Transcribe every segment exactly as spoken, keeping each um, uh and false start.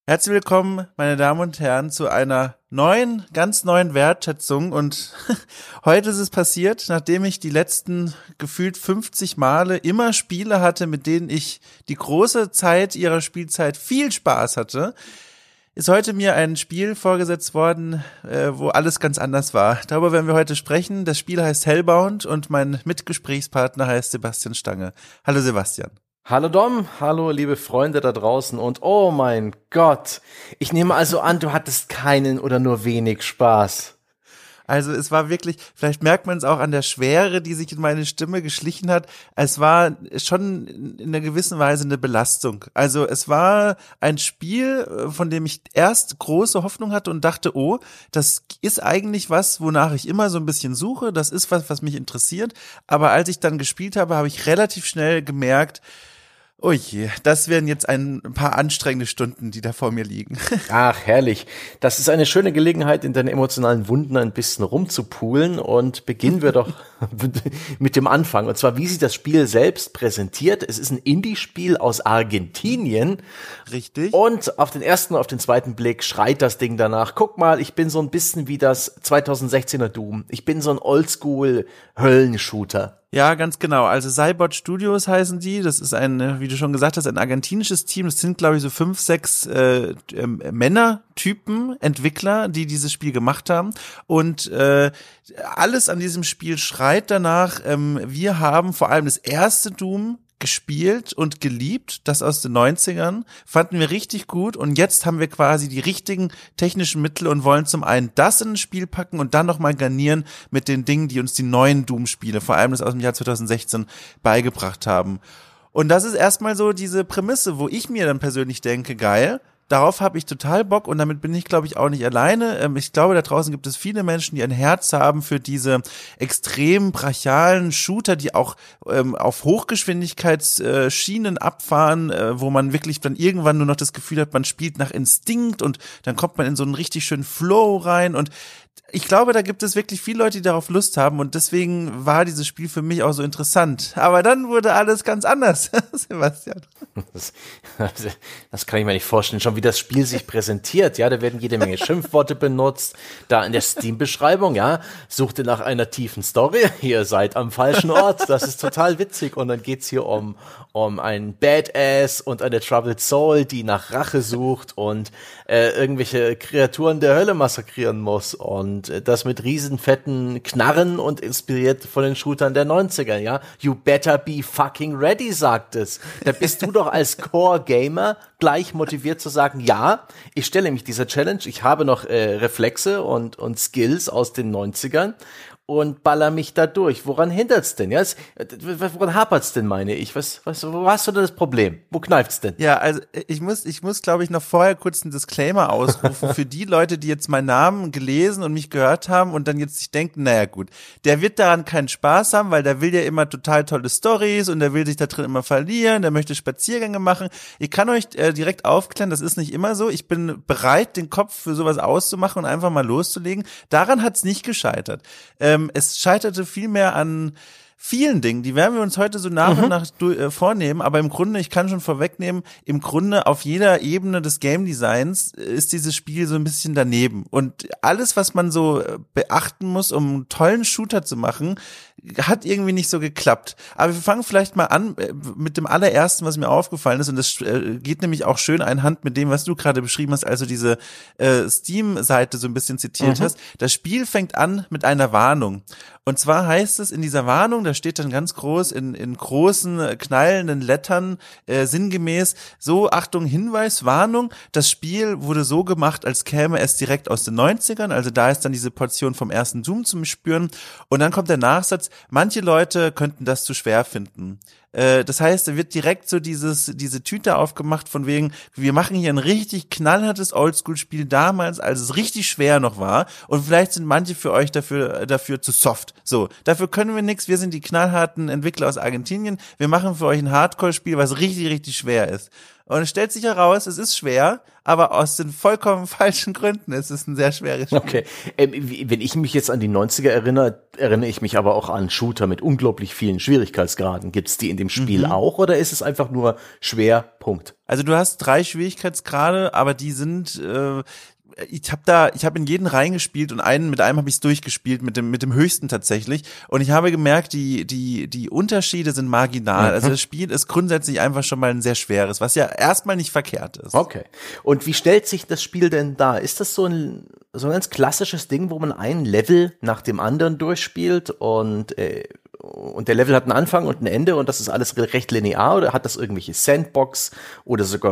Herzlich willkommen, meine Damen und Herren, zu einer neuen, ganz neuen Wertschätzung. Und heute ist es passiert, nachdem ich die letzten gefühlt fünfzig Male immer Spiele hatte, mit denen ich die große Zeit ihrer Spielzeit viel Spaß hatte, ist heute mir ein Spiel vorgesetzt worden, äh, wo alles ganz anders war. Darüber werden wir heute sprechen. Das Spiel heißt Hellbound und mein Mitgesprächspartner heißt Sebastian Stange. Hallo Sebastian. Hallo Dom, hallo liebe Freunde da draußen und oh mein Gott, ich nehme also an, du hattest keinen oder nur wenig Spaß. Also es war wirklich, vielleicht merkt man es auch an der Schwere, die sich in meine Stimme geschlichen hat. Es war schon in einer gewissen Weise eine Belastung. Also es war ein Spiel, von dem ich erst große Hoffnung hatte und dachte, oh, das ist eigentlich was, wonach ich immer so ein bisschen suche. Das ist was, was mich interessiert. Aber als ich dann gespielt habe, habe ich relativ schnell gemerkt, oh je, das wären jetzt ein paar anstrengende Stunden, die da vor mir liegen. Ach, herrlich. Das ist eine schöne Gelegenheit, in deinen emotionalen Wunden ein bisschen rumzupulen und beginnen wir doch mit dem Anfang. Und zwar, wie sich das Spiel selbst präsentiert. Es ist ein Indie-Spiel aus Argentinien. Richtig. Und auf den ersten und auf den zweiten Blick schreit das Ding danach. Guck mal, ich bin so ein bisschen wie das zweitausendsechzehner Doom. Ich bin so ein Oldschool-Höllenshooter. Ja, ganz genau. Also Cybot Studios heißen die. Das ist ein, wie du schon gesagt hast, ein argentinisches Team. Das sind, glaube ich, so fünf, sechs äh, äh, Männertypen, Entwickler, die dieses Spiel gemacht haben. Und äh, alles an diesem Spiel schreit danach. Ähm, wir haben vor allem das erste Doom gespielt und geliebt, das aus den neunzigern, fanden wir richtig gut und jetzt haben wir quasi die richtigen technischen Mittel und wollen zum einen das in ein Spiel packen und dann nochmal garnieren mit den Dingen, die uns die neuen Doom-Spiele, vor allem das aus dem Jahr zweitausendsechzehn, beigebracht haben. Und das ist erstmal so diese Prämisse, wo ich mir dann persönlich denke, geil, darauf habe ich total Bock und damit bin ich, glaube ich, auch nicht alleine. Ich glaube, da draußen gibt es viele Menschen, die ein Herz haben für diese extrem brachialen Shooter, die auch ähm, auf Hochgeschwindigkeitsschienen abfahren, äh, wo man wirklich dann irgendwann nur noch das Gefühl hat, man spielt nach Instinkt und dann kommt man in so einen richtig schönen Flow rein und ich glaube, da gibt es wirklich viele Leute, die darauf Lust haben und deswegen war dieses Spiel für mich auch so interessant. Aber dann wurde alles ganz anders, Sebastian. Das, das kann ich mir nicht vorstellen, schon wie das Spiel sich präsentiert. Ja, da werden jede Menge Schimpfworte benutzt. Da in der Steam-Beschreibung, ja, sucht ihr nach einer tiefen Story. Ihr seid am falschen Ort. Das ist total witzig. Und dann geht's hier um um einen Badass und eine Troubled Soul, die nach Rache sucht und äh, irgendwelche Kreaturen der Hölle massakrieren muss. Und äh, das mit riesen fetten Knarren und inspiriert von den Shootern der neunziger, ja. You better be fucking ready, sagt es. Da bist du doch als Core-Gamer gleich motiviert zu sagen, ja, ich stelle mich dieser Challenge, ich habe noch äh, Reflexe und und Skills aus den neunzigern und baller mich da durch. Woran hindert's denn? Ja, es, woran hapert's denn, meine ich? Was, was, wo hast du denn das Problem? Wo kneift's denn? Ja, also ich muss, ich muss, glaube ich, noch vorher kurz einen Disclaimer ausrufen für die Leute, die jetzt meinen Namen gelesen und mich gehört haben und dann jetzt sich denken, naja gut, der wird daran keinen Spaß haben, weil der will ja immer total tolle Storys und der will sich da drin immer verlieren, der möchte Spaziergänge machen. Ich kann euch äh, direkt aufklären, das ist nicht immer so. Ich bin bereit, den Kopf für sowas auszumachen und einfach mal loszulegen. Daran hat's nicht gescheitert. Ähm, Es scheiterte vielmehr an vielen Dingen, die werden wir uns heute so nach mhm. und nach du, äh, vornehmen, aber im Grunde, ich kann schon vorwegnehmen, im Grunde auf jeder Ebene des Game Designs ist dieses Spiel so ein bisschen daneben und alles, was man so beachten muss, um einen tollen Shooter zu machen, hat irgendwie nicht so geklappt. Aber wir fangen vielleicht mal an mit dem allerersten, was mir aufgefallen ist und das geht nämlich auch schön einhand mit dem, was du gerade beschrieben hast, also diese äh, Steam-Seite so ein bisschen zitiert mhm. hast. Das Spiel fängt an mit einer Warnung. Und zwar heißt es in dieser Warnung, da steht dann ganz groß in, in großen, knallenden Lettern äh, sinngemäß, so, Achtung, Hinweis, Warnung, das Spiel wurde so gemacht, als käme es direkt aus den neunzigern, also da ist dann diese Portion vom ersten Doom zu spüren. Und dann kommt der Nachsatz, manche Leute könnten das zu schwer finden. Das heißt, da wird direkt so dieses diese Tüte aufgemacht von wegen, wir machen hier ein richtig knallhartes Oldschool-Spiel damals, als es richtig schwer noch war und vielleicht sind manche für euch dafür dafür zu soft. So, dafür können wir nichts, wir sind die knallharten Entwickler aus Argentinien, wir machen für euch ein Hardcore-Spiel, was richtig, richtig schwer ist. Und es stellt sich heraus, es ist schwer, aber aus den vollkommen falschen Gründen. Es ist ein sehr schweres Spiel. Okay. Ähm, wenn ich mich jetzt an die neunziger erinnere, erinnere ich mich aber auch an Shooter mit unglaublich vielen Schwierigkeitsgraden. Gibt es die in dem Spiel mhm. auch oder ist es einfach nur schwer, Punkt? Also du hast drei Schwierigkeitsgrade, aber die sind äh, ich habe da, ich habe in jeden reingespielt und einen mit einem habe ich es durchgespielt, mit dem mit dem höchsten tatsächlich. Und ich habe gemerkt, die die die Unterschiede sind marginal. Mhm. Also das Spiel ist grundsätzlich einfach schon mal ein sehr schweres, was ja erstmal nicht verkehrt ist. Okay. Und wie stellt sich das Spiel denn dar? Ist das so ein so ein ganz klassisches Ding, wo man ein Level nach dem anderen durchspielt und äh, und der Level hat einen Anfang und ein Ende und das ist alles recht linear oder hat das irgendwelche Sandbox oder sogar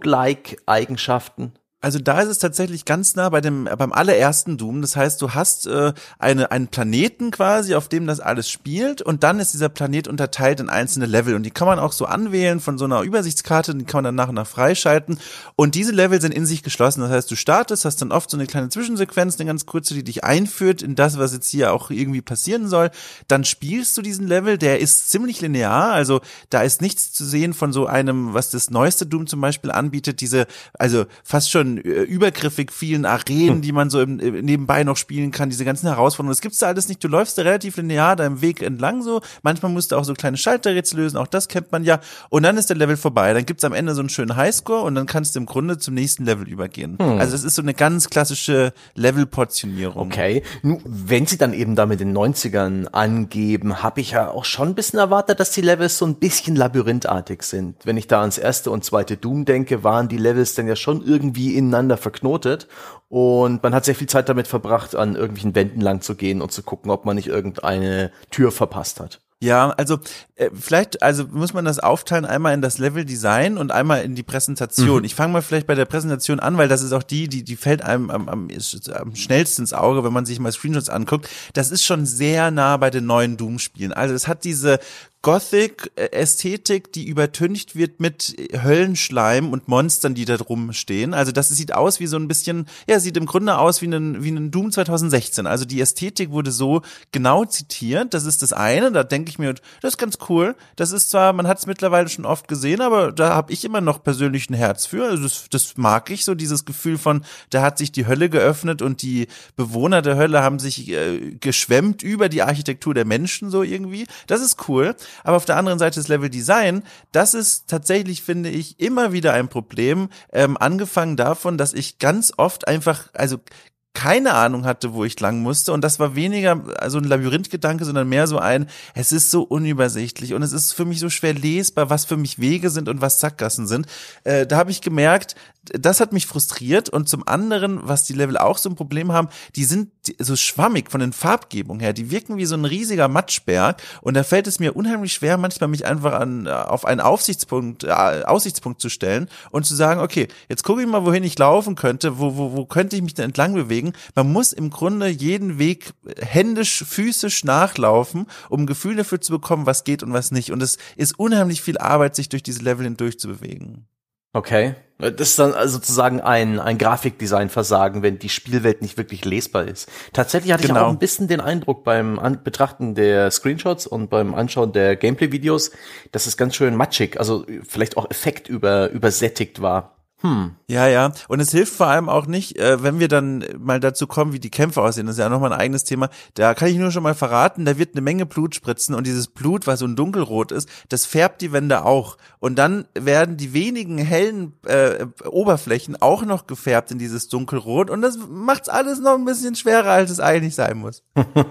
Roguelike-Eigenschaften? Also da ist es tatsächlich ganz nah bei dem beim allerersten Doom. Das heißt, du hast äh, eine einen Planeten quasi, auf dem das alles spielt und dann ist dieser Planet unterteilt in einzelne Level und die kann man auch so anwählen von so einer Übersichtskarte, die kann man dann nach und nach freischalten und diese Level sind in sich geschlossen. Das heißt, du startest, hast dann oft so eine kleine Zwischensequenz, eine ganz kurze, die dich einführt in das, was jetzt hier auch irgendwie passieren soll. Dann spielst du diesen Level, der ist ziemlich linear, also da ist nichts zu sehen von so einem, was das neueste Doom zum Beispiel anbietet, diese, also fast schon übergriffig vielen Arenen, die man so im, nebenbei noch spielen kann, diese ganzen Herausforderungen, das gibt's da alles nicht. Du läufst da relativ linear deinem Weg entlang so, manchmal musst du auch so kleine Schalterrätsel lösen, auch das kennt man ja und dann ist der Level vorbei, dann gibt's am Ende so einen schönen Highscore und dann kannst du im Grunde zum nächsten Level übergehen. Hm. Also das ist so eine ganz klassische Level-Portionierung. Okay, nun, wenn sie dann eben da mit den neunzigern angeben, habe ich ja auch schon ein bisschen erwartet, dass die Levels so ein bisschen labyrinthartig sind. Wenn ich da ans erste und zweite Doom denke, waren die Levels dann ja schon irgendwie ineinander verknotet und man hat sehr viel Zeit damit verbracht, an irgendwelchen Wänden lang zu gehen und zu gucken, ob man nicht irgendeine Tür verpasst hat. Ja, also äh, vielleicht, also muss man das aufteilen, einmal in das Level-Design und einmal in die Präsentation. Mhm. Ich fange mal vielleicht bei der Präsentation an, weil das ist auch die, die die fällt einem am, am, am schnellsten ins Auge, wenn man sich mal Screenshots anguckt. Das ist schon sehr nah bei den neuen Doom-Spielen. Also es hat diese Gothic-Ästhetik, die übertüncht wird mit Höllenschleim und Monstern, die da drum stehen. Also das sieht aus wie so ein bisschen, ja, sieht im Grunde aus wie ein, wie ein Doom zwanzig sechzehn. Also die Ästhetik wurde so genau zitiert. Das ist das eine. Da denke ich mir, das ist ganz cool. Das ist zwar, man hat es mittlerweile schon oft gesehen, aber da habe ich immer noch persönlich ein Herz für. Also das, das mag ich so, dieses Gefühl von, da hat sich die Hölle geöffnet und die Bewohner der Hölle haben sich äh, geschwemmt über die Architektur der Menschen so irgendwie. Das ist cool. Aber auf der anderen Seite das Level Design, das ist tatsächlich, finde ich, immer wieder ein Problem, ähm, angefangen davon, dass ich ganz oft einfach, also keine Ahnung hatte, wo ich lang musste und das war weniger also ein Labyrinthgedanke, sondern mehr so ein, es ist so unübersichtlich und es ist für mich so schwer lesbar, was für mich Wege sind und was Sackgassen sind. Äh, da habe ich gemerkt, das hat mich frustriert und zum anderen, was die Level auch so ein Problem haben, die sind so schwammig von den Farbgebungen her, die wirken wie so ein riesiger Matschberg und da fällt es mir unheimlich schwer, manchmal mich einfach an auf einen Aufsichtspunkt, äh, Aussichtspunkt zu stellen und zu sagen, okay, jetzt gucke ich mal, wohin ich laufen könnte, wo, wo, wo könnte ich mich denn entlang bewegen. Man muss im Grunde jeden Weg händisch, physisch nachlaufen, um ein Gefühl dafür zu bekommen, was geht und was nicht und es ist unheimlich viel Arbeit, sich durch diese Level hindurch zu bewegen. Okay. Das ist dann sozusagen ein, ein Grafikdesign-Versagen, wenn die Spielwelt nicht wirklich lesbar ist. Tatsächlich hatte genau. ich auch ein bisschen den Eindruck beim An- Betrachten der Screenshots und beim Anschauen der Gameplay-Videos, dass es ganz schön matschig, also vielleicht auch Effekt über, übersättigt war. Hm. Ja, ja. Und es hilft vor allem auch nicht, äh, wenn wir dann mal dazu kommen, wie die Kämpfe aussehen. Das ist ja nochmal ein eigenes Thema. Da kann ich nur schon mal verraten, da wird eine Menge Blut spritzen und dieses Blut, was so ein dunkelrot ist, das färbt die Wände auch. Und dann werden die wenigen hellen äh, Oberflächen auch noch gefärbt in dieses dunkelrot und das macht's alles noch ein bisschen schwerer, als es eigentlich sein muss.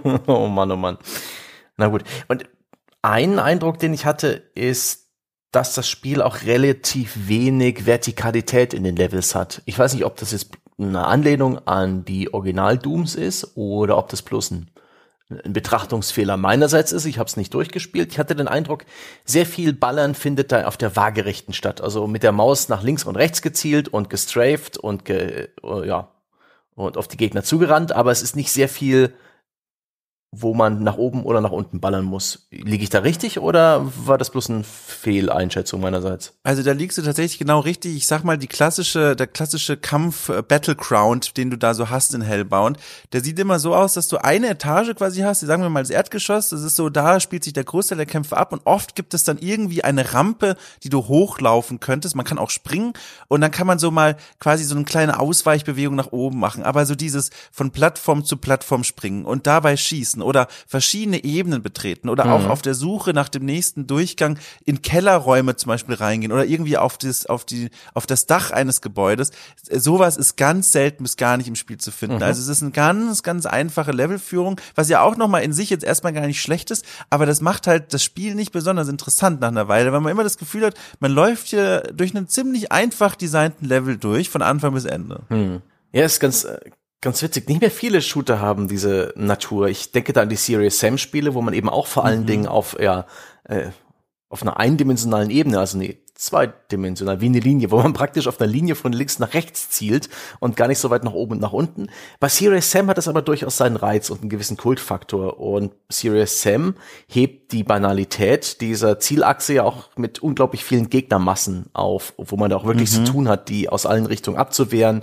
Oh Mann, oh Mann. Na gut. Und ein Eindruck, den ich hatte, ist, dass das Spiel auch relativ wenig Vertikalität in den Levels hat. Ich weiß nicht, ob das jetzt eine Anlehnung an die Original-Dooms ist oder ob das bloß ein, ein Betrachtungsfehler meinerseits ist. Ich habe es nicht durchgespielt. Ich hatte den Eindruck, sehr viel Ballern findet da auf der Waagerechten statt. Also mit der Maus nach links und rechts gezielt und gestrafed und ge, ja und auf die Gegner zugerannt. Aber es ist nicht sehr viel wo man nach oben oder nach unten ballern muss. Liege ich da richtig oder war das bloß eine Fehleinschätzung meinerseits? Also da liegst du tatsächlich genau richtig. Ich sag mal, die klassische, der klassische Kampf äh, Battleground, den du da so hast in Hellbound, der sieht immer so aus, dass du eine Etage quasi hast, sagen wir mal das Erdgeschoss, das ist so, da spielt sich der Großteil der Kämpfe ab und oft gibt es dann irgendwie eine Rampe, die du hochlaufen könntest. Man kann auch springen und dann kann man so mal quasi so eine kleine Ausweichbewegung nach oben machen, aber so dieses von Plattform zu Plattform springen und dabei schießen oder verschiedene Ebenen betreten oder mhm. auch auf der Suche nach dem nächsten Durchgang in Kellerräume zum Beispiel reingehen oder irgendwie auf das, auf die, auf das Dach eines Gebäudes. Sowas ist ganz selten bis gar nicht im Spiel zu finden. Mhm. Also es ist eine ganz, ganz einfache Levelführung, was ja auch nochmal in sich jetzt erstmal gar nicht schlecht ist, aber das macht halt das Spiel nicht besonders interessant nach einer Weile, weil man immer das Gefühl hat, man läuft hier durch einen ziemlich einfach designten Level durch, von Anfang bis Ende. Mhm. Ja, ist ganz, Ganz witzig, nicht mehr viele Shooter haben diese Natur. Ich denke da an die Serious Sam Spiele, wo man eben auch vor allen mhm. Dingen auf, ja, äh, auf einer eindimensionalen Ebene, also nee, zweidimensional, wie eine Linie, wo man praktisch auf einer Linie von links nach rechts zielt und gar nicht so weit nach oben und nach unten. Bei Serious Sam hat das aber durchaus seinen Reiz und einen gewissen Kultfaktor und Serious Sam hebt die Banalität dieser Zielachse ja auch mit unglaublich vielen Gegnermassen auf, wo man da auch wirklich mhm. zu tun hat, die aus allen Richtungen abzuwehren,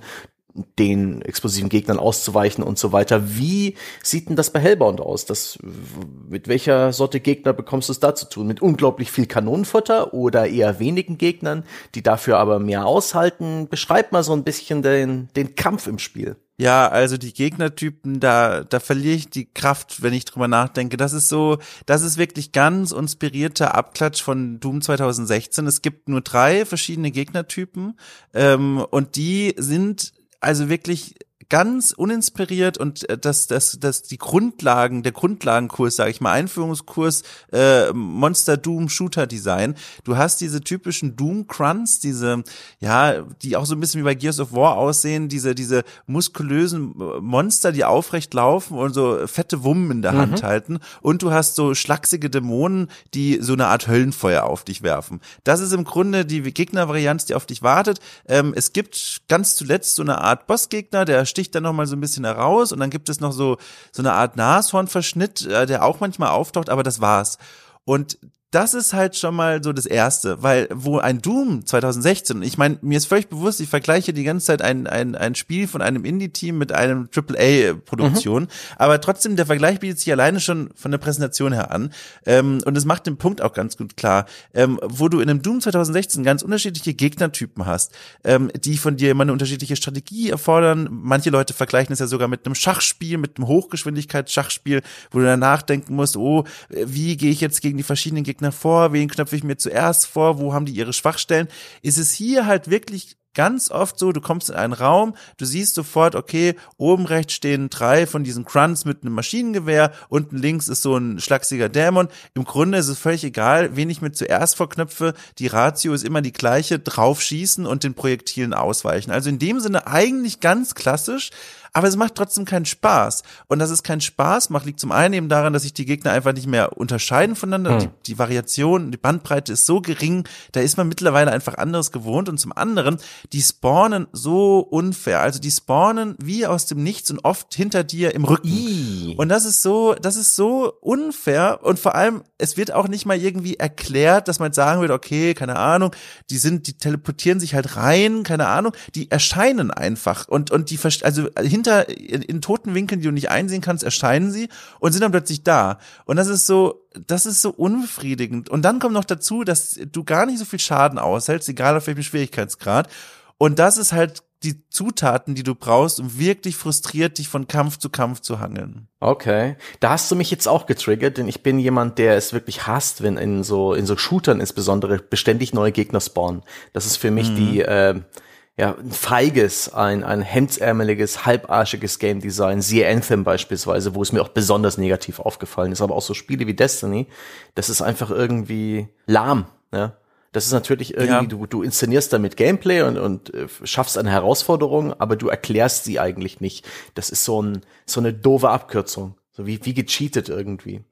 den explosiven Gegnern auszuweichen und so weiter. Wie sieht denn das bei Hellbound aus? Das, mit welcher Sorte Gegner bekommst du es da zu tun? Mit unglaublich viel Kanonenfutter oder eher wenigen Gegnern, die dafür aber mehr aushalten? Beschreib mal so ein bisschen den, den Kampf im Spiel. Ja, also die Gegnertypen, da da verliere ich die Kraft, wenn ich drüber nachdenke. Das ist so, das ist wirklich ganz inspirierter Abklatsch von Doom zwanzig sechzehn. Es gibt nur drei verschiedene Gegnertypen ähm, und die sind also wirklich ganz uninspiriert und das das das die Grundlagen der Grundlagenkurs, sage ich mal, Einführungskurs äh, Monster Doom Shooter Design. Du hast diese typischen Doom Grunts, diese ja, die auch so ein bisschen wie bei Gears of War aussehen, diese diese muskulösen Monster, die aufrecht laufen und so fette Wummen in der mhm. Hand halten und du hast so schlachsige Dämonen, die so eine Art Höllenfeuer auf dich werfen. Das ist im Grunde die Gegnervarianz, die auf dich wartet. Ähm, es gibt ganz zuletzt so eine Art Bossgegner, der sticht dann noch mal so ein bisschen heraus und dann gibt es noch so so eine Art Nashornverschnitt, äh, der auch manchmal auftaucht, aber das war's. Und das ist halt schon mal so das Erste, weil wo ein Doom zwanzig sechzehn, ich meine, mir ist völlig bewusst, ich vergleiche die ganze Zeit ein ein ein Spiel von einem Indie-Team mit einem Triple A-Produktion, mhm. aber trotzdem, der Vergleich bietet sich alleine schon von der Präsentation her an ähm, und es macht den Punkt auch ganz gut klar, ähm, wo du in einem Doom zwanzig sechzehn ganz unterschiedliche Gegnertypen hast, ähm, die von dir immer eine unterschiedliche Strategie erfordern. Manche Leute vergleichen es ja sogar mit einem Schachspiel, mit einem Hochgeschwindigkeitsschachspiel, wo du dann nachdenken musst, oh, wie gehe ich jetzt gegen die verschiedenen Gegner vor, wen knöpfe ich mir zuerst vor, wo haben die ihre Schwachstellen, ist es hier halt wirklich ganz oft so, du kommst in einen Raum, du siehst sofort, okay, oben rechts stehen drei von diesen Grunts mit einem Maschinengewehr, unten links ist so ein schlachsiger Dämon. Im Grunde ist es völlig egal, wen ich mir zuerst vorknöpfe, die Ratio ist immer die gleiche, draufschießen und den Projektilen ausweichen. Also in dem Sinne eigentlich ganz klassisch, aber es macht trotzdem keinen Spaß. Und dass es keinen Spaß macht, liegt zum einen eben daran, dass sich die Gegner einfach nicht mehr unterscheiden voneinander. Hm. Die, die Variation, die Bandbreite ist so gering, da ist man mittlerweile einfach anderes gewohnt. Und zum anderen, die spawnen so unfair. Also die spawnen wie aus dem Nichts und oft hinter dir im Rücken. Ii. Und das ist so, das ist so unfair. Und vor allem, es wird auch nicht mal irgendwie erklärt, dass man sagen würde, okay, keine Ahnung, die sind, die teleportieren sich halt rein, keine Ahnung, die erscheinen einfach. Und, und die, also hinter In, in toten Winkeln, die du nicht einsehen kannst, erscheinen sie und sind dann plötzlich da. Und das ist so, das ist so unbefriedigend. Und dann kommt noch dazu, dass du gar nicht so viel Schaden aushältst, egal auf welchem Schwierigkeitsgrad. Und das ist halt die Zutaten, die du brauchst, um wirklich frustriert dich von Kampf zu Kampf zu hangeln. Okay, da hast du mich jetzt auch getriggert, denn ich bin jemand, der es wirklich hasst, wenn in so in so Shootern insbesondere beständig neue Gegner spawnen. Das ist für mich mhm. die äh, ja, ein feiges, ein, ein hemdsärmeliges, halbarschiges Game Design, siehe Anthem beispielsweise, wo es mir auch besonders negativ aufgefallen ist, aber auch so Spiele wie Destiny, das ist einfach irgendwie lahm, ja. Das ist natürlich irgendwie, ja. du, du inszenierst damit Gameplay und, und äh, schaffst eine Herausforderung, aber du erklärst sie eigentlich nicht. Das ist so ein, so eine doofe Abkürzung. So wie, wie gecheatet irgendwie.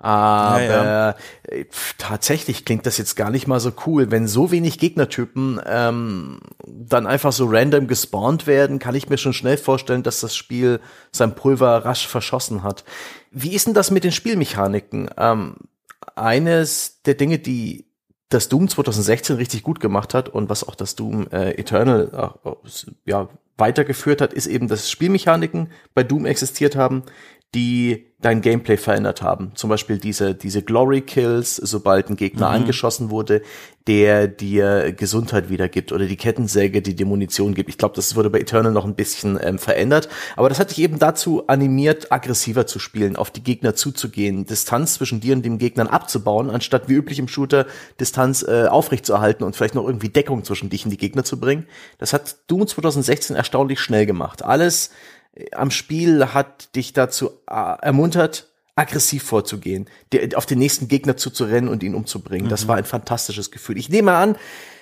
Aber ja, ja. Pf, tatsächlich klingt das jetzt gar nicht mal so cool. Wenn so wenig Gegnertypen ähm, dann einfach so random gespawnt werden, kann ich mir schon schnell vorstellen, dass das Spiel sein Pulver rasch verschossen hat. Wie ist denn das mit den Spielmechaniken? Ähm, eines der Dinge, die das Doom zwanzig sechzehn richtig gut gemacht hat und was auch das Doom äh, Eternal äh, ja, weitergeführt hat, ist eben, dass Spielmechaniken bei Doom existiert haben, die dein Gameplay verändert haben. Zum Beispiel diese diese Glory Kills, sobald ein Gegner mhm. angeschossen wurde, der dir Gesundheit wiedergibt, oder die Kettensäge, die dir Munition gibt. Ich glaube, das wurde bei Eternal noch ein bisschen ähm, verändert. Aber das hat dich eben dazu animiert, aggressiver zu spielen, auf die Gegner zuzugehen, Distanz zwischen dir und dem Gegnern abzubauen, anstatt wie üblich im Shooter Distanz äh, aufrechtzuerhalten und vielleicht noch irgendwie Deckung zwischen dich und die Gegner zu bringen. Das hat Doom zwanzig sechzehn erstaunlich schnell gemacht. Alles am Spiel hat dich dazu äh, ermuntert, aggressiv vorzugehen, der, auf den nächsten Gegner zuzurennen und ihn umzubringen. Mhm. Das war ein fantastisches Gefühl. Ich nehme an,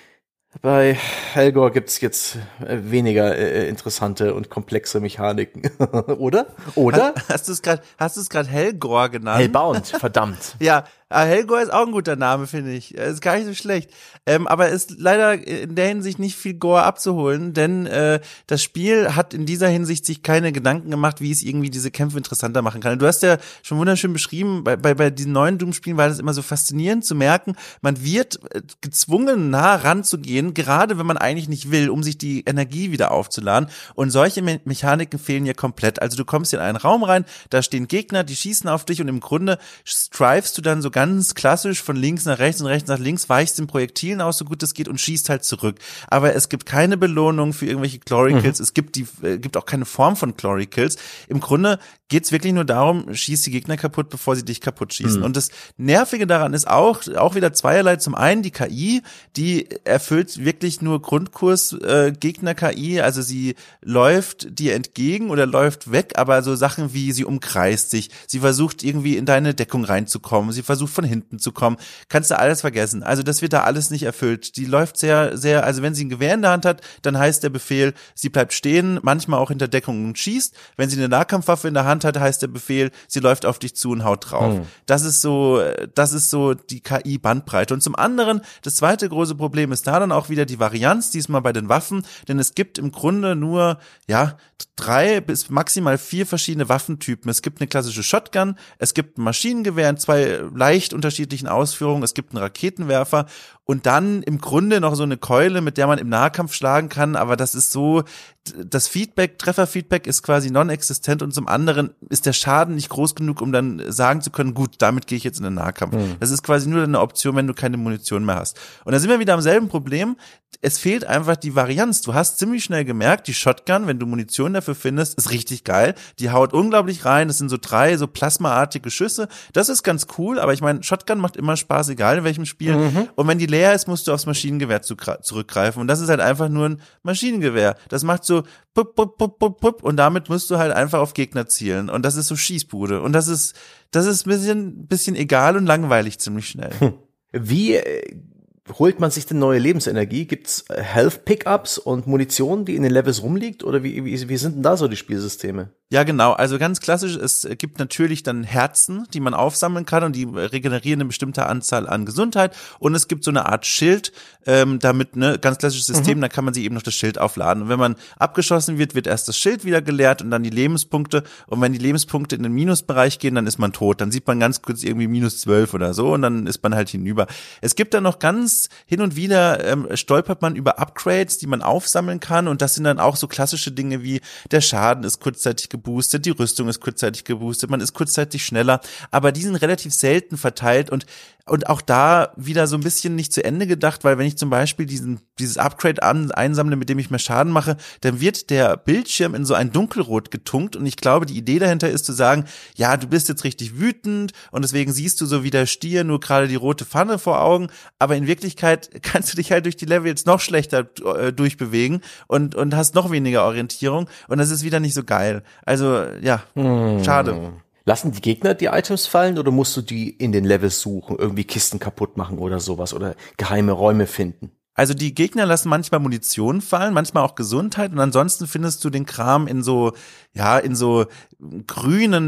bei Helgor gibt's jetzt äh, weniger äh, interessante und komplexe Mechaniken, oder? Oder? Hast, hast du es gerade, hast du es gerade Helgor genannt? Hellbound, verdammt. Ja, Helgor ist auch ein guter Name, finde ich. Ist gar nicht so schlecht. Ähm, aber ist leider in der Hinsicht nicht viel Gore abzuholen, denn äh, das Spiel hat in dieser Hinsicht sich keine Gedanken gemacht, wie es irgendwie diese Kämpfe interessanter machen kann. Du hast ja schon wunderschön beschrieben, bei, bei, bei diesen neuen Doom-Spielen war das immer so faszinierend zu merken, man wird gezwungen, nah ranzugehen, gerade wenn man eigentlich nicht will, um sich die Energie wieder aufzuladen. Und solche Me- Mechaniken fehlen hier komplett. Also du kommst in einen Raum rein, da stehen Gegner, die schießen auf dich und im Grunde strivest du dann so ganz klassisch von links nach rechts und rechts nach links, weichst den Projektilen aus, so gut es geht, und schießt halt zurück. Aber es gibt keine Belohnung für irgendwelche Glory Kills, mhm. es gibt die äh, gibt auch keine Form von Glory Kills. Im Grunde geht's wirklich nur darum, schieß die Gegner kaputt, bevor sie dich kaputt schießen. Mhm. Und das Nervige daran ist auch, auch wieder zweierlei. Zum einen die K I, die erfüllt wirklich nur Grundkurs äh, Gegner-K I, also sie läuft dir entgegen oder läuft weg, aber so Sachen wie sie umkreist sich, sie versucht irgendwie in deine Deckung reinzukommen, sie versucht von hinten zu kommen, kannst du alles vergessen. Also das wird da alles nicht erfüllt. Die läuft sehr, sehr, also wenn sie ein Gewehr in der Hand hat, dann heißt der Befehl, sie bleibt stehen, manchmal auch hinter Deckung und schießt. Wenn sie eine Nahkampfwaffe in der Hand hat, heißt der Befehl, sie läuft auf dich zu und haut drauf. Hm. Das ist so, das ist so die K I-Bandbreite. Und zum anderen, das zweite große Problem ist da dann auch wieder die Varianz, diesmal bei den Waffen, denn es gibt im Grunde nur, ja, drei bis maximal vier verschiedene Waffentypen. Es gibt eine klassische Shotgun, es gibt ein Maschinengewehr in zwei leicht unterschiedlichen Ausführungen, es gibt einen Raketenwerfer und dann im Grunde noch so eine Keule, mit der man im Nahkampf schlagen kann, aber das ist so, das Feedback, Trefferfeedback ist quasi non-existent und zum anderen ist der Schaden nicht groß genug, um dann sagen zu können, gut, damit gehe ich jetzt in den Nahkampf. Mhm. Das ist quasi nur eine Option, wenn du keine Munition mehr hast. Und da sind wir wieder am selben Problem. Es fehlt einfach die Varianz. Du hast ziemlich schnell gemerkt, die Shotgun, wenn du Munition dafür findest, ist richtig geil. Die haut unglaublich rein. Das sind so drei so plasmaartige Schüsse. Das ist ganz cool, aber ich meine, Shotgun macht immer Spaß, egal in welchem Spiel. Mhm. Und wenn die leer ist, musst du aufs Maschinengewehr zurückgreifen. Und das ist halt einfach nur ein Maschinengewehr. Das macht so pup, pup, pup, pup, pup, und damit musst du halt einfach auf Gegner zielen. Und das ist so Schießbude. Und das ist, das ist ein bisschen, bisschen egal und langweilig ziemlich schnell. Hm. Wie äh, holt man sich denn neue Lebensenergie? Gibt's äh, Health-Pickups und Munition, die in den Levels rumliegt? Oder wie, wie, wie sind denn da so die Spielsysteme? Ja, genau. Also ganz klassisch, es gibt natürlich dann Herzen, die man aufsammeln kann und die regenerieren eine bestimmte Anzahl an Gesundheit. Und es gibt so eine Art Schild, ähm, damit, ne, ganz klassisches System, mhm. da kann man sich eben noch das Schild aufladen. Und wenn man abgeschossen wird, wird erst das Schild wieder geleert und dann die Lebenspunkte. Und wenn die Lebenspunkte in den Minusbereich gehen, dann ist man tot. Dann sieht man ganz kurz irgendwie minus zwölf oder so und dann ist man halt hinüber. Es gibt dann noch ganz hin und wieder, ähm, stolpert man über Upgrades, die man aufsammeln kann. Und das sind dann auch so klassische Dinge wie der Schaden ist kurzzeitig geboostet, die Rüstung ist kurzzeitig geboostet, man ist kurzzeitig schneller, aber die sind relativ selten verteilt und und auch da wieder so ein bisschen nicht zu Ende gedacht, weil wenn ich zum Beispiel diesen dieses Upgrade an, einsammle, mit dem ich mehr Schaden mache, dann wird der Bildschirm in so ein Dunkelrot getunkt und ich glaube, die Idee dahinter ist zu sagen, ja, du bist jetzt richtig wütend und deswegen siehst du so wie der Stier nur gerade die rote Pfanne vor Augen, aber in Wirklichkeit kannst du dich halt durch die Level jetzt noch schlechter äh, durchbewegen und und hast noch weniger Orientierung und das ist wieder nicht so geil. Also, ja, hm. schade. Lassen die Gegner die Items fallen oder musst du die in den Levels suchen, irgendwie Kisten kaputt machen oder sowas oder geheime Räume finden? Also die Gegner lassen manchmal Munition fallen, manchmal auch Gesundheit und ansonsten findest du den Kram in so, ja, in so grünen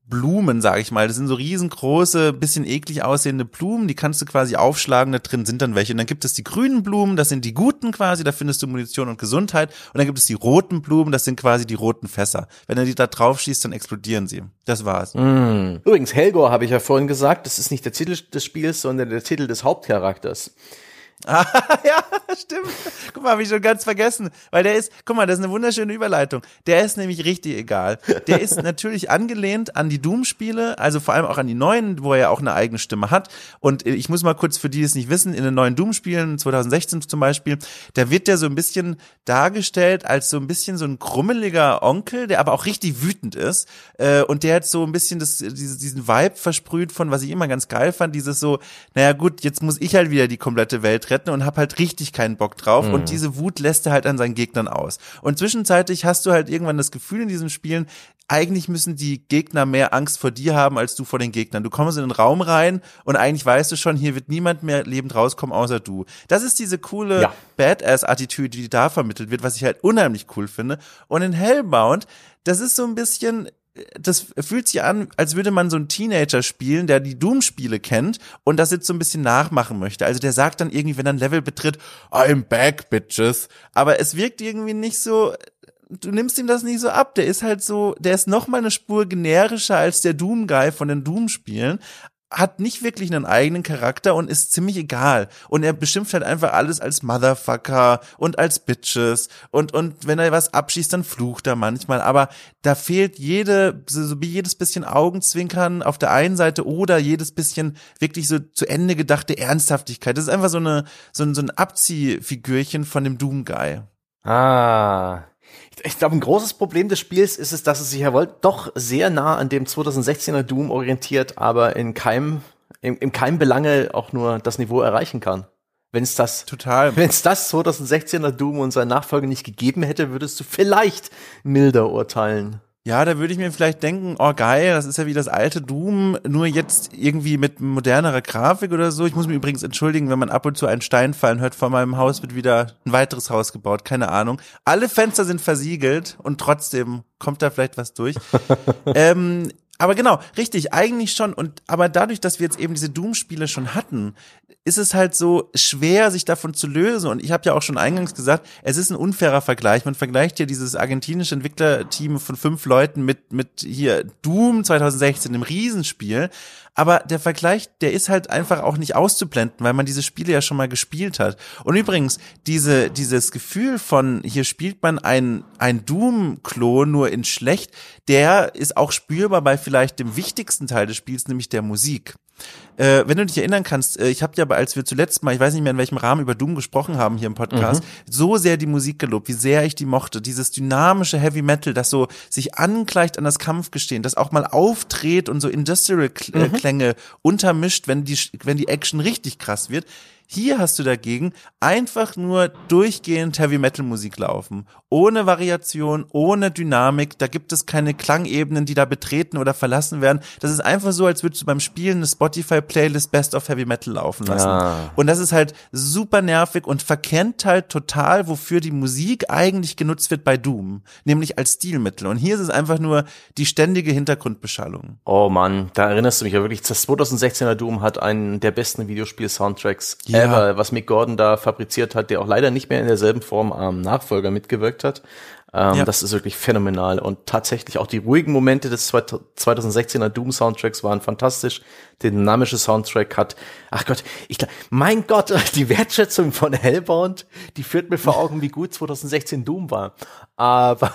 Blumen, sage ich mal. Das sind so riesengroße, bisschen eklig aussehende Blumen, die kannst du quasi aufschlagen, da drin sind dann welche. Und dann gibt es die grünen Blumen, das sind die guten quasi, da findest du Munition und Gesundheit. Und dann gibt es die roten Blumen, das sind quasi die roten Fässer. Wenn du die da drauf schießt, dann explodieren sie. Das war's. Mm. Übrigens, Helgor habe ich ja vorhin gesagt, das ist nicht der Titel des Spiels, sondern der Titel des Hauptcharakters. Ah, ja, stimmt. Guck mal, habe ich schon ganz vergessen. Weil der ist, guck mal, das ist eine wunderschöne Überleitung. Der ist nämlich richtig egal. Der ist natürlich angelehnt an die Doom-Spiele, also vor allem auch an die neuen, wo er ja auch eine eigene Stimme hat. Und ich muss mal kurz, für die, die es nicht wissen, in den neuen Doom-Spielen, zwanzig sechzehn zum Beispiel, da wird der so ein bisschen dargestellt als so ein bisschen so ein krummeliger Onkel, der aber auch richtig wütend ist. Und der hat so ein bisschen das, diesen Vibe versprüht von, was ich immer ganz geil fand, dieses so, naja gut, jetzt muss ich halt wieder die komplette Welt retten und hab halt richtig keinen Bock drauf. Mhm. Und diese Wut lässt er halt an seinen Gegnern aus. Und zwischenzeitlich hast du halt irgendwann das Gefühl in diesen Spielen, eigentlich müssen die Gegner mehr Angst vor dir haben, als du vor den Gegnern. Du kommst in den Raum rein und eigentlich weißt du schon, hier wird niemand mehr lebend rauskommen, außer du. Das ist diese coole ja. Badass-Attitüde, die da vermittelt wird, was ich halt unheimlich cool finde. Und in Hellbound, das ist so ein bisschen, das fühlt sich an, als würde man so einen Teenager spielen, der die Doom-Spiele kennt und das jetzt so ein bisschen nachmachen möchte. Also der sagt dann irgendwie, wenn er ein Level betritt, I'm back, bitches. Aber es wirkt irgendwie nicht so, du nimmst ihm das nicht so ab. Der ist halt so, der ist noch mal eine Spur generischer als der Doom-Guy von den Doom-Spielen. Hat nicht wirklich einen eigenen Charakter und ist ziemlich egal. Und er beschimpft halt einfach alles als Motherfucker und als Bitches. Und, und wenn er was abschießt, dann flucht er manchmal. Aber da fehlt jede, so wie jedes bisschen Augenzwinkern auf der einen Seite oder jedes bisschen wirklich so zu Ende gedachte Ernsthaftigkeit. Das ist einfach so eine, so ein, so ein Abziehfigürchen von dem Doom-Guy. Ah. Ich glaube, ein großes Problem des Spiels ist es, dass es sich ja wohl doch sehr nah an dem zwanzig sechzehner Doom orientiert, aber in keinem, in, in keinem Belange auch nur das Niveau erreichen kann. Wenn es das, total, wenn es das zwanzig sechzehner Doom und seine Nachfolge nicht gegeben hätte, würdest du vielleicht milder urteilen. Ja, da würde ich mir vielleicht denken, oh geil, das ist ja wie das alte Doom, nur jetzt irgendwie mit modernerer Grafik oder so. Ich muss mich übrigens entschuldigen, wenn man ab und zu einen Stein fallen hört, vor meinem Haus wird wieder ein weiteres Haus gebaut, keine Ahnung. Alle Fenster sind versiegelt und trotzdem kommt da vielleicht was durch. ähm, aber genau, richtig, eigentlich schon. Und aber dadurch, dass wir jetzt eben diese Doom-Spiele schon hatten, ist es halt so schwer, sich davon zu lösen. Und ich habe ja auch schon eingangs gesagt, es ist ein unfairer Vergleich. Man vergleicht ja dieses argentinische Entwicklerteam von fünf Leuten mit mit hier Doom zwanzig sechzehn, einem Riesenspiel. Aber der Vergleich, der ist halt einfach auch nicht auszublenden, weil man diese Spiele ja schon mal gespielt hat. Und übrigens, diese dieses Gefühl von, hier spielt man ein ein Doom-Klon nur in schlecht, der ist auch spürbar bei vielleicht dem wichtigsten Teil des Spiels, nämlich der Musik. Äh, wenn du dich erinnern kannst, äh, ich habe ja, als wir zuletzt mal, ich weiß nicht mehr in welchem Rahmen, über Doom gesprochen haben hier im Podcast, mhm. so sehr die Musik gelobt, wie sehr ich die mochte. Dieses dynamische Heavy Metal, das so sich angleicht an das Kampfgestehen, das auch mal auftritt und so Industrial-Klänge mhm. untermischt, wenn die, wenn die Action richtig krass wird. Hier hast du dagegen einfach nur durchgehend Heavy-Metal-Musik laufen. Ohne Variation, ohne Dynamik. Da gibt es keine Klangebenen, die da betreten oder verlassen werden. Das ist einfach so, als würdest du beim Spielen eine Spotify-Playlist Best of Heavy Metal laufen lassen. Ja. Und das ist halt super nervig und verkennt halt total, wofür die Musik eigentlich genutzt wird bei Doom. Nämlich als Stilmittel. Und hier ist es einfach nur die ständige Hintergrundbeschallung. Oh Mann, da erinnerst du mich ja wirklich. Das zwanzig sechzehner Doom hat einen der besten Videospiel-Soundtracks Ja. ever, was Mick Gordon da fabriziert hat, der auch leider nicht mehr in derselben Form am Nachfolger mitgewirkt hat. Ähm, ja. Das ist wirklich phänomenal und tatsächlich auch die ruhigen Momente des zwanzig sechzehner Doom Soundtracks waren fantastisch. Der dynamische Soundtrack hat, ach Gott, ich glaube, mein Gott, die Wertschätzung von Hellbound, die führt mir vor Augen, wie gut zwanzig sechzehn Doom war. Aber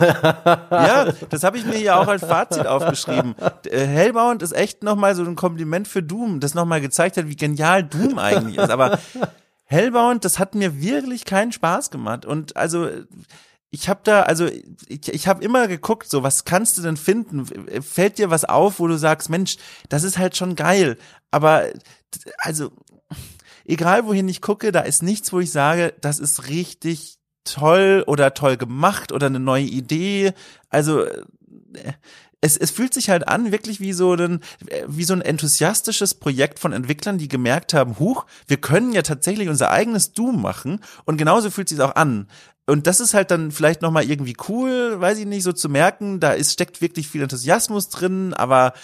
ja, das habe ich mir hier auch als Fazit aufgeschrieben. Hellbound ist echt nochmal so ein Kompliment für Doom, das nochmal gezeigt hat, wie genial Doom eigentlich ist. Aber Hellbound, das hat mir wirklich keinen Spaß gemacht. Und also ich habe da, also ich, ich habe immer geguckt, so was kannst du denn finden? Fällt dir was auf, wo du sagst, Mensch, das ist halt schon geil. Aber also egal wohin ich gucke, da ist nichts, wo ich sage, das ist richtig toll oder toll gemacht oder eine neue Idee. Also es, es fühlt sich halt an, wirklich wie so ein, wie so ein enthusiastisches Projekt von Entwicklern, die gemerkt haben, huch, wir können ja tatsächlich unser eigenes Doom machen. Und genauso fühlt es sich auch an. Und das ist halt dann vielleicht nochmal irgendwie cool, weiß ich nicht, so zu merken, da ist, steckt wirklich viel Enthusiasmus drin, aber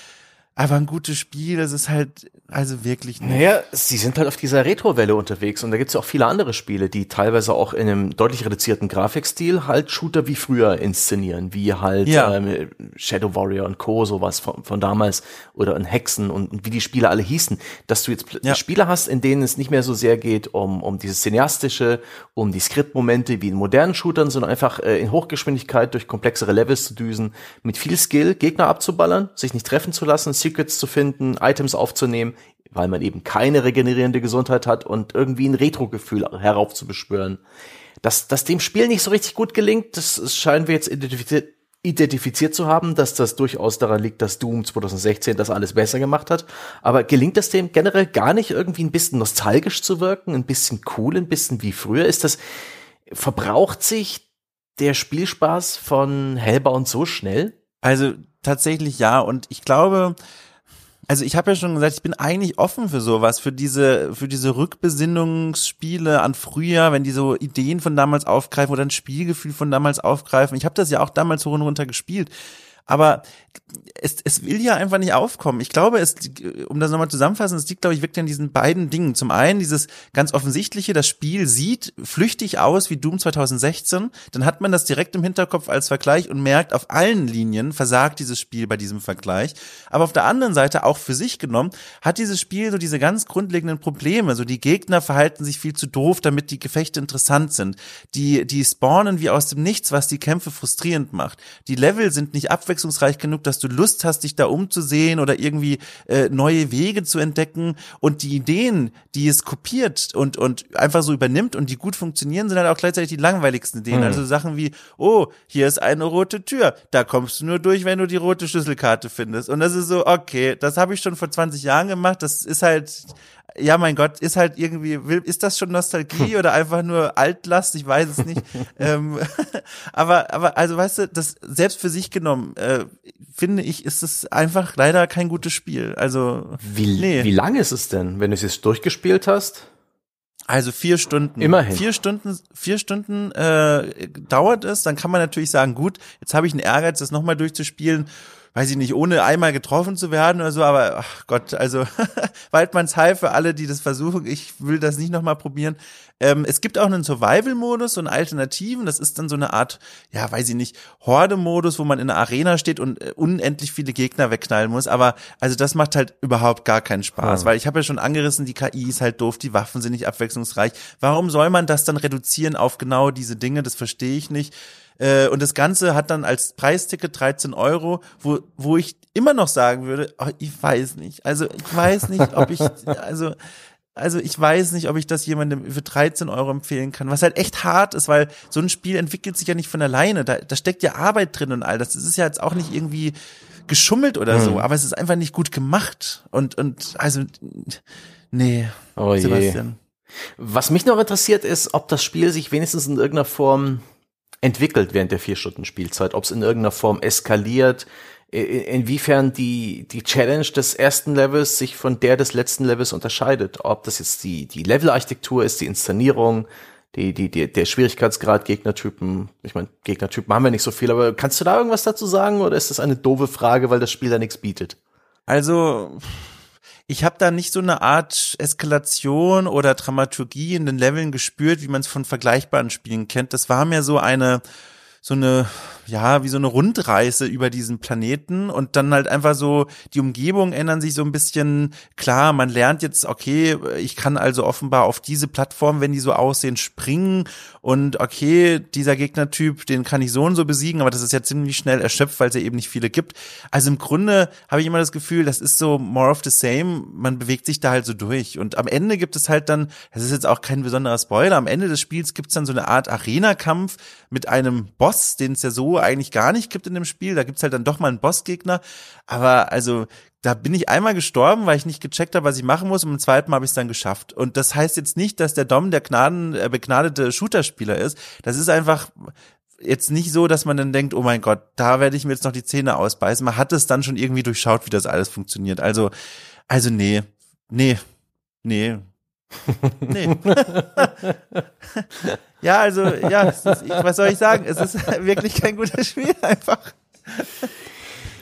aber ein gutes Spiel, das ist halt, also wirklich nicht. Naja, sie sind halt auf dieser Retro-Welle unterwegs und da gibt's ja auch viele andere Spiele, die teilweise auch in einem deutlich reduzierten Grafikstil halt Shooter wie früher inszenieren, wie halt Ja. ähm, Shadow Warrior und Co., sowas von, von damals oder in Hexen und, und wie die Spiele alle hießen, dass du jetzt pl- Ja. Spiele hast, in denen es nicht mehr so sehr geht um, um dieses Cineastische, um die Skriptmomente wie in modernen Shootern, sondern einfach äh, in Hochgeschwindigkeit durch komplexere Levels zu düsen, mit viel Skill Gegner abzuballern, sich nicht treffen zu lassen, Secrets zu finden, Items aufzunehmen, weil man eben keine regenerierende Gesundheit hat und irgendwie ein Retro-Gefühl heraufzubeschwören. Dass, dass dem Spiel nicht so richtig gut gelingt, das scheinen wir jetzt identifiziert, identifiziert zu haben, dass das durchaus daran liegt, dass Doom zwanzig sechzehn das alles besser gemacht hat. Aber gelingt es dem generell gar nicht, irgendwie ein bisschen nostalgisch zu wirken, ein bisschen cool, ein bisschen wie früher? Ist das, verbraucht sich der Spielspaß von Hellbound so schnell? Also tatsächlich ja, und ich glaube, also ich habe ja schon gesagt, ich bin eigentlich offen für sowas, für diese für diese Rückbesinnungsspiele an früher, wenn die so Ideen von damals aufgreifen oder ein Spielgefühl von damals aufgreifen. Ich habe das ja auch damals hoch und runter gespielt. Aber es, es will ja einfach nicht aufkommen. Ich glaube, es, um das nochmal zusammenfassen, es liegt, glaube ich, wirklich an diesen beiden Dingen. Zum einen dieses ganz offensichtliche, das Spiel sieht flüchtig aus wie Doom zwanzig sechzehn. Dann hat man das direkt im Hinterkopf als Vergleich und merkt, auf allen Linien versagt dieses Spiel bei diesem Vergleich. Aber auf der anderen Seite, auch für sich genommen, hat dieses Spiel so diese ganz grundlegenden Probleme. So die Gegner verhalten sich viel zu doof, damit die Gefechte interessant sind. Die, die spawnen wie aus dem Nichts, was die Kämpfe frustrierend macht. Die Level sind nicht abwechslungsreich genug, dass du Lust hast, dich da umzusehen oder irgendwie äh, neue Wege zu entdecken, und die Ideen, die es kopiert und und einfach so übernimmt und die gut funktionieren, sind halt auch gleichzeitig die langweiligsten Ideen. Mhm. Also Sachen wie, oh, hier ist eine rote Tür, da kommst du nur durch, wenn du die rote Schlüsselkarte findest. Und das ist so, okay, das habe ich schon vor zwanzig Jahren gemacht, das ist halt, ja, mein Gott, ist halt irgendwie, ist das schon Nostalgie oder einfach nur Altlast? Ich weiß es nicht. ähm, aber, aber, also, weißt du, das selbst für sich genommen, äh, finde ich, ist es einfach leider kein gutes Spiel. Also, wie, nee. Wie lang ist es denn, wenn du es jetzt durchgespielt hast? Also vier Stunden. Immerhin. Vier Stunden, vier Stunden äh, dauert es. Dann kann man natürlich sagen, gut, jetzt habe ich einen Ehrgeiz, das nochmal durchzuspielen. Weiß ich nicht, ohne einmal getroffen zu werden oder so, aber ach Gott, also Waldmanns Heil für alle, die das versuchen. Ich will das nicht nochmal probieren. Ähm, es gibt auch einen Survival-Modus, so einen Alternativen. Das ist dann so eine Art, ja, weiß ich nicht, Horde-Modus, wo man in einer Arena steht und äh, unendlich viele Gegner wegknallen muss. Aber also das macht halt überhaupt gar keinen Spaß, ja. Weil ich habe ja schon angerissen, die K I ist halt doof, die Waffen sind nicht abwechslungsreich. Warum soll man das dann reduzieren auf genau diese Dinge? Das verstehe ich nicht. Und das Ganze hat dann als Preisticket dreizehn Euro, wo wo ich immer noch sagen würde, oh, ich weiß nicht. Also ich weiß nicht, ob ich, also also ich weiß nicht, ob ich das jemandem für dreizehn Euro empfehlen kann, was halt echt hart ist, weil so ein Spiel entwickelt sich ja nicht von alleine. Da, da steckt ja Arbeit drin und all das. Das ist ja jetzt auch nicht irgendwie geschummelt oder so, aber es ist einfach nicht gut gemacht. Und und also, nee, oh je. Sebastian. Was mich noch interessiert ist, ob das Spiel sich wenigstens in irgendeiner Form entwickelt während der vier Stunden Spielzeit, ob es in irgendeiner Form eskaliert, inwiefern die die Challenge des ersten Levels sich von der des letzten Levels unterscheidet, ob das jetzt die die Levelarchitektur ist, die Inszenierung, die die die der Schwierigkeitsgrad, Gegnertypen. Ich meine, Gegnertypen haben wir nicht so viel, aber kannst du da irgendwas dazu sagen oder ist das eine doofe Frage, weil das Spiel da nichts bietet? Also ich habe da nicht so eine Art Eskalation oder Dramaturgie in den Leveln gespürt, wie man es von vergleichbaren Spielen kennt. Das war mir so eine, so eine, ja, wie so eine Rundreise über diesen Planeten und dann halt einfach so, die Umgebungen ändern sich so ein bisschen. Klar, man lernt jetzt, okay, ich kann also offenbar auf diese Plattform, wenn die so aussehen, springen und okay, dieser Gegnertyp, den kann ich so und so besiegen, aber das ist ja ziemlich schnell erschöpft, weil es ja eben nicht viele gibt. Also im Grunde habe ich immer das Gefühl, das ist so more of the same, man bewegt sich da halt so durch und am Ende gibt es halt dann, das ist jetzt auch kein besonderer Spoiler, am Ende des Spiels gibt es dann so eine Art Arena-Kampf mit einem Boss, den es ja so eigentlich gar nicht gibt in dem Spiel, da gibt's halt dann doch mal einen Bossgegner, aber also da bin ich einmal gestorben, weil ich nicht gecheckt habe, was ich machen muss, und beim zweiten Mal habe ich es dann geschafft. Und das heißt jetzt nicht, dass der Dom der Gnaden, äh, begnadete Shooter-Spieler ist, das ist einfach jetzt nicht so, dass man dann denkt, oh mein Gott, da werde ich mir jetzt noch die Zähne ausbeißen, man hat es dann schon irgendwie durchschaut, wie das alles funktioniert, also, also nee, nee, nee, nee. Ja, also, ja, es ist, was soll ich sagen? Es ist wirklich kein gutes Spiel, einfach.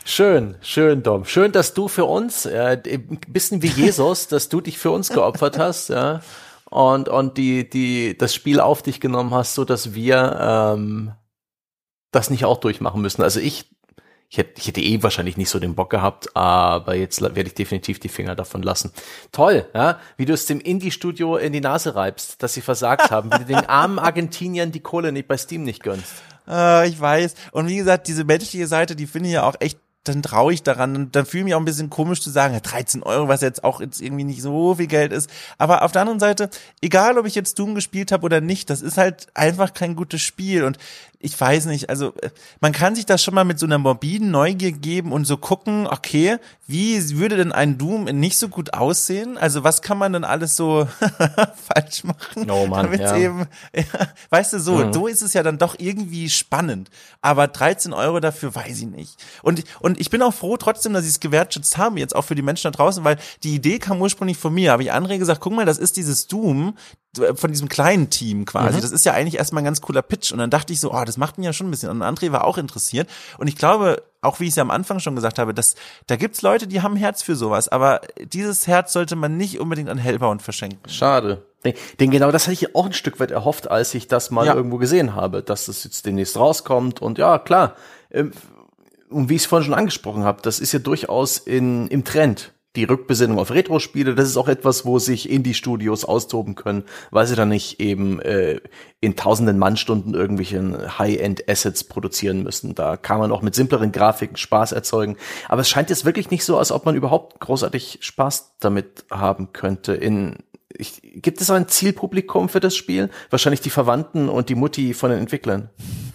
Schön, schön, Dom. Schön, dass du für uns, äh, ein bisschen wie Jesus, dass du dich für uns geopfert hast, ja, und und die die das Spiel auf dich genommen hast, so dass wir ähm, das nicht auch durchmachen müssen. Also ich ich hätte ich hätte eh wahrscheinlich nicht so den Bock gehabt, aber jetzt werde ich definitiv die Finger davon lassen. Toll, ja, wie du es dem Indie-Studio in die Nase reibst, dass sie versagt haben, wie du den armen Argentiniern die Kohle nicht bei Steam nicht gönnst. Äh, ich weiß. Und wie gesagt, diese menschliche Seite, die finde ich ja auch echt dann traurig daran und dann fühle ich mich auch ein bisschen komisch zu sagen, ja, dreizehn Euro, was jetzt auch jetzt irgendwie nicht so viel Geld ist. Aber auf der anderen Seite, egal ob ich jetzt Doom gespielt habe oder nicht, das ist halt einfach kein gutes Spiel und ich weiß nicht, also man kann sich das schon mal mit so einer morbiden Neugier geben und so gucken, okay, wie würde denn ein Doom nicht so gut aussehen? Also was kann man denn alles so falsch machen? Oh Mann, damit ja. eben, ja, weißt du, so, Mhm. so ist es ja dann doch irgendwie spannend. Aber dreizehn Euro dafür weiß ich nicht. Und, und ich bin auch froh trotzdem, dass sie es gewertschätzt haben, jetzt auch für die Menschen da draußen, weil die Idee kam ursprünglich von mir. Habe ich André gesagt, guck mal, das ist dieses Doom von diesem kleinen Team quasi. Mhm. Das ist ja eigentlich erstmal ein ganz cooler Pitch. Und dann dachte ich so, oh, das macht mir ja schon ein bisschen. Und André war auch interessiert. Und ich glaube, auch wie ich es ja am Anfang schon gesagt habe, dass da gibt's Leute, die haben ein Herz für sowas. Aber dieses Herz sollte man nicht unbedingt an Hellbound verschenken. Schade. Den, den genau das hatte ich auch ein Stück weit erhofft, als ich das mal Ja. irgendwo gesehen habe, dass das jetzt demnächst rauskommt. Und ja, klar. Ähm, und wie ich es vorhin schon angesprochen habe, das ist ja durchaus in, im Trend. Die Rückbesinnung auf Retro-Spiele, das ist auch etwas, wo sich Indie-Studios austoben können, weil sie dann nicht eben äh, in tausenden Mannstunden irgendwelchen High-End-Assets produzieren müssen. Da kann man auch mit simpleren Grafiken Spaß erzeugen. Aber es scheint jetzt wirklich nicht so, als ob man überhaupt großartig Spaß damit haben könnte. In ich, gibt es ein Zielpublikum für das Spiel? Wahrscheinlich die Verwandten und die Mutti von den Entwicklern.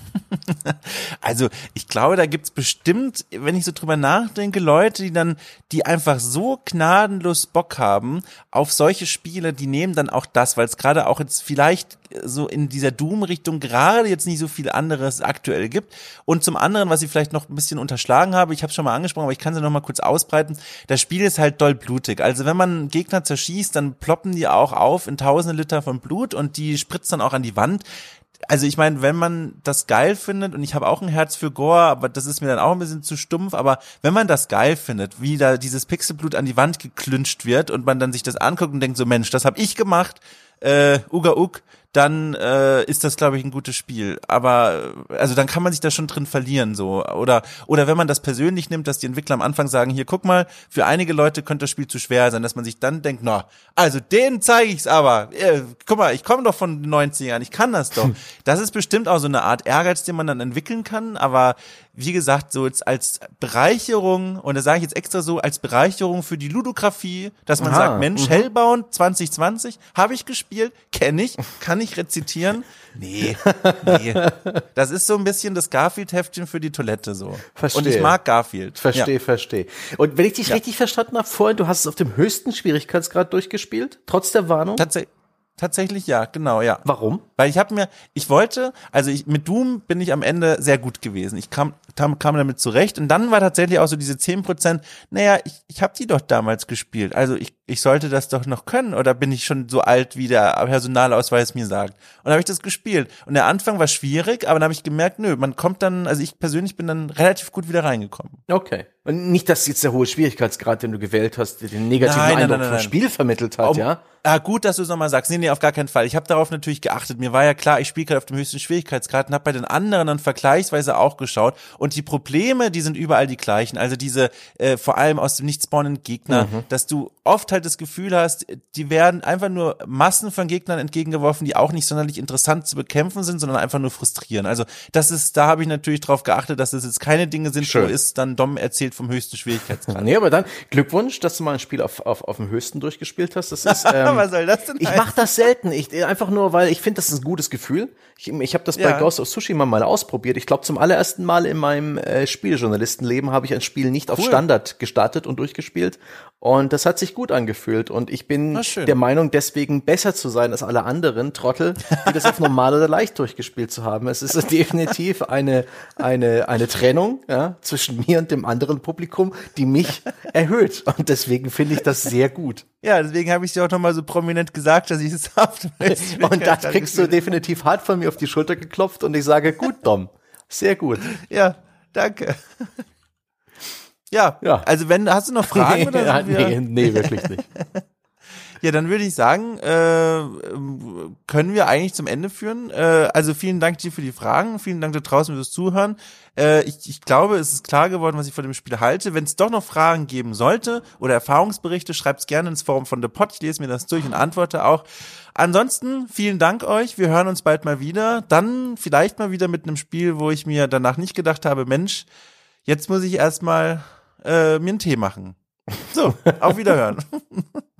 Also ich glaube, da gibt's bestimmt, wenn ich so drüber nachdenke, Leute, die dann, die einfach so gnadenlos Bock haben auf solche Spiele, die nehmen dann auch das, weil es gerade auch jetzt vielleicht so in dieser Doom-Richtung gerade jetzt nicht so viel anderes aktuell gibt. Und zum anderen, was ich vielleicht noch ein bisschen unterschlagen habe, ich habe es schon mal angesprochen, aber ich kann es noch mal kurz ausbreiten, das Spiel ist halt doll blutig. Also wenn man Gegner zerschießt, dann ploppen die auch auf in tausende Liter von Blut und die spritzen dann auch an die Wand. Also ich meine, wenn man das geil findet, und ich habe auch ein Herz für Gore, aber das ist mir dann auch ein bisschen zu stumpf, aber wenn man das geil findet, wie da dieses Pixelblut an die Wand geklünscht wird und man dann sich das anguckt und denkt so, Mensch, das habe ich gemacht, äh, Uga Ug, dann äh, ist das, glaube ich, ein gutes Spiel. Aber also dann kann man sich da schon drin verlieren, so. Oder oder wenn man das persönlich nimmt, dass die Entwickler am Anfang sagen, hier, guck mal, für einige Leute könnte das Spiel zu schwer sein, dass man sich dann denkt, na, also denen zeige ich's aber. Äh, guck mal, ich komme doch von den neunzigern, ich kann das doch. Das ist bestimmt auch so eine Art Ehrgeiz, den man dann entwickeln kann, aber wie gesagt, so jetzt als Bereicherung, und das sage ich jetzt extra so, als Bereicherung für die Ludografie, dass man Aha, sagt, Mensch, mhm. Hellbound zwanzig zwanzig, habe ich gespielt, kenne ich, kann ich rezitieren? Nee, nee. Das ist so ein bisschen das Garfield-Heftchen für die Toilette so. Verstehe. Und ich mag Garfield. Verstehe, Ja. verstehe. Und wenn ich dich Ja. richtig verstanden habe, vorhin, du hast es auf dem höchsten Schwierigkeitsgrad durchgespielt, trotz der Warnung? Tats- Tatsächlich ja, genau, ja. Warum? Weil ich habe mir, ich wollte, also ich, mit Doom bin ich am Ende sehr gut gewesen. Ich kam, kam, kam damit zurecht und dann war tatsächlich auch so diese zehn Prozent, naja, ich, ich habe die doch damals gespielt, also ich, ich sollte das doch noch können oder bin ich schon so alt, wie der Personalausweis mir sagt. Und dann habe ich das gespielt und der Anfang war schwierig, aber dann habe ich gemerkt, nö, man kommt dann, also ich persönlich bin dann relativ gut wieder reingekommen. Okay. Und nicht, dass jetzt der hohe Schwierigkeitsgrad, den du gewählt hast, den negativen Nein, nein, Eindruck nein, vom nein. Spiel vermittelt hat, Um, ja? Ah, gut, dass du es nochmal sagst. Nee, nee, auf gar keinen Fall. Ich habe darauf natürlich geachtet. Mir war ja klar, ich spiele gerade auf dem höchsten Schwierigkeitsgrad und habe bei den anderen dann vergleichsweise auch geschaut. Und die Probleme, die sind überall die gleichen. Also diese, äh, vor allem aus dem nicht spawnenden Gegner, Mhm. dass du oft halt das Gefühl hast, die werden einfach nur Massen von Gegnern entgegengeworfen, die auch nicht sonderlich interessant zu bekämpfen sind, sondern einfach nur frustrieren. Also das ist, da habe ich natürlich drauf geachtet, dass es jetzt keine Dinge sind, Schön. wo ist dann Dom erzählt vom höchsten Schwierigkeitsgrad. Nee, aber dann Glückwunsch, dass du mal ein Spiel auf, auf, auf dem höchsten durchgespielt hast. Das ist, ähm, Was soll das denn ich heißen? mache das selten. Ich, einfach nur, weil ich finde, das ist ein gutes Gefühl. Ich, ich habe das Ja. bei Ghost of Tsushima mal ausprobiert. Ich glaube, zum allerersten Mal in meinem äh, Spielejournalistenleben habe ich ein Spiel nicht auf Cool. Standard gestartet und durchgespielt. Und das hat sich gut angefühlt. Und ich bin Ah, schön. der Meinung, deswegen besser zu sein als alle anderen Trottel, die das auf normal oder leicht durchgespielt zu haben. Es ist definitiv eine, eine, eine Trennung, ja, zwischen mir und dem anderen Publikum, die mich erhöht. Und deswegen finde ich das sehr gut. Ja, deswegen habe ich dir auch nochmal so prominent gesagt, dass ich es auf dem höchsten Und das Schwierigkeitsgrad kriegst du gespielt definitiv hart von mir auf die Schulter geklopft und ich sage, gut, Dom. Sehr gut. habe. Ja, danke. Ja, Ja. also wenn, hast du noch Fragen? Oder ja, sind wir nee, nee, wirklich nicht. Ja, dann würde ich sagen, äh, können wir eigentlich zum Ende führen. Äh, also vielen Dank dir für die Fragen, vielen Dank da draußen fürs Zuhören. Äh, ich, ich glaube, es ist klar geworden, was ich von dem Spiel halte. Wenn es doch noch Fragen geben sollte oder Erfahrungsberichte, schreibt es gerne ins Forum von The Pod. Ich lese mir das durch und antworte auch. Ansonsten vielen Dank euch. Wir hören uns bald mal wieder. Dann vielleicht mal wieder mit einem Spiel, wo ich mir danach nicht gedacht habe, Mensch, jetzt muss ich erstmal äh, mir einen Tee machen. So, auf Wiederhören.